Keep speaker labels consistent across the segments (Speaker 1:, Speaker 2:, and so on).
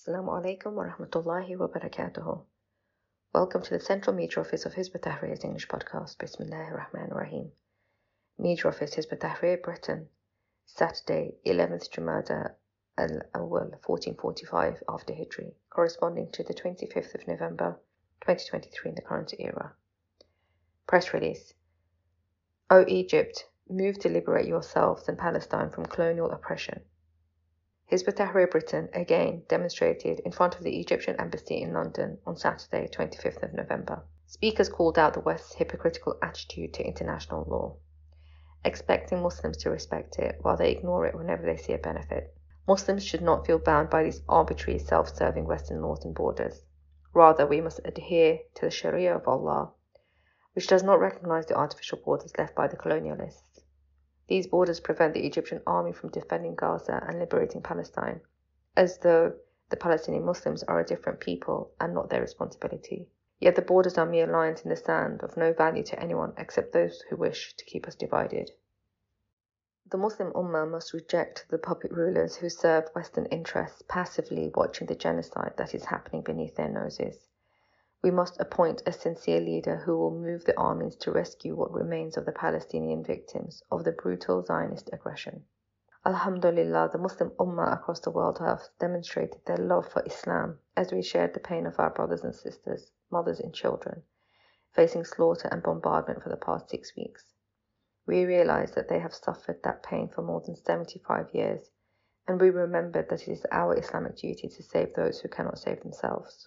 Speaker 1: Assalamu alaikum wa rahmatullahi wa barakatuhu. Welcome to the Central Media Office of Hizb ut-Tahrir's English podcast. Bismillahir Rahmanir Rahim. Media Office Hizb ut-Tahrir, Britain. Saturday, 11th Jumada al-Awwal, 1445 after Hijri, corresponding to the 25th of November, 2023 in the current era. Press release. O Egypt, move to liberate yourselves and Palestine from colonial oppression. Hizb ut-Tahrir Britain again demonstrated in front of the Egyptian embassy in London on Saturday, 25th of November. Speakers called out the West's hypocritical attitude to international law, expecting Muslims to respect it while they ignore it whenever they see a benefit. Muslims should not feel bound by these arbitrary, self-serving Western laws and borders. Rather, we must adhere to the Sharia of Allah, which does not recognize the artificial borders left by the colonialists. These borders prevent the Egyptian army from defending Gaza and liberating Palestine, as though the Palestinian Muslims are a different people and not their responsibility. Yet the borders are mere lines in the sand of no value to anyone except those who wish to keep us divided. The Muslim Ummah must reject the puppet rulers who serve Western interests, passively watching the genocide that is happening beneath their noses. We must appoint a sincere leader who will move the armies to rescue what remains of the Palestinian victims of the brutal Zionist aggression. Alhamdulillah, the Muslim Ummah across the world have demonstrated their love for Islam as we shared the pain of our brothers and sisters, mothers and children, facing slaughter and bombardment for the past 6 weeks. We realize that they have suffered that pain for more than 75 years, and we remembered that it is our Islamic duty to save those who cannot save themselves.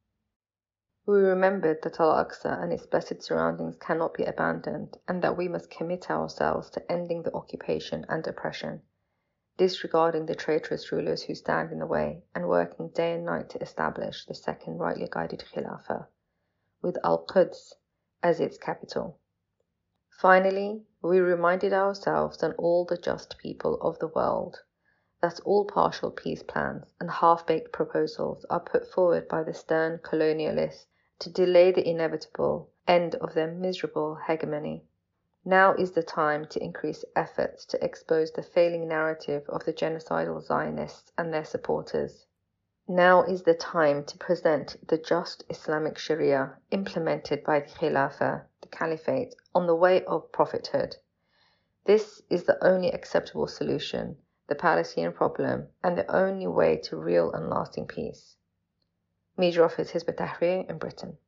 Speaker 1: We remembered that Al-Aqsa and its blessed surroundings cannot be abandoned, and that we must commit ourselves to ending the occupation and oppression, disregarding the traitorous rulers who stand in the way, and working day and night to establish the second rightly guided Khilafah, with Al-Quds as its capital. Finally, we reminded ourselves and all the just people of the world that all partial peace plans and half-baked proposals are put forward by the stern colonialists to delay the inevitable end of their miserable hegemony. Now is the time to increase efforts to expose the failing narrative of the genocidal Zionists and their supporters. Now is the time to present the just Islamic Sharia implemented by the Khilafah, the Caliphate, on the way of prophethood. This is the only acceptable solution, the Palestinian problem, and the only way to real and lasting peace. Media Office Hizb ut-Tahrir in Britain.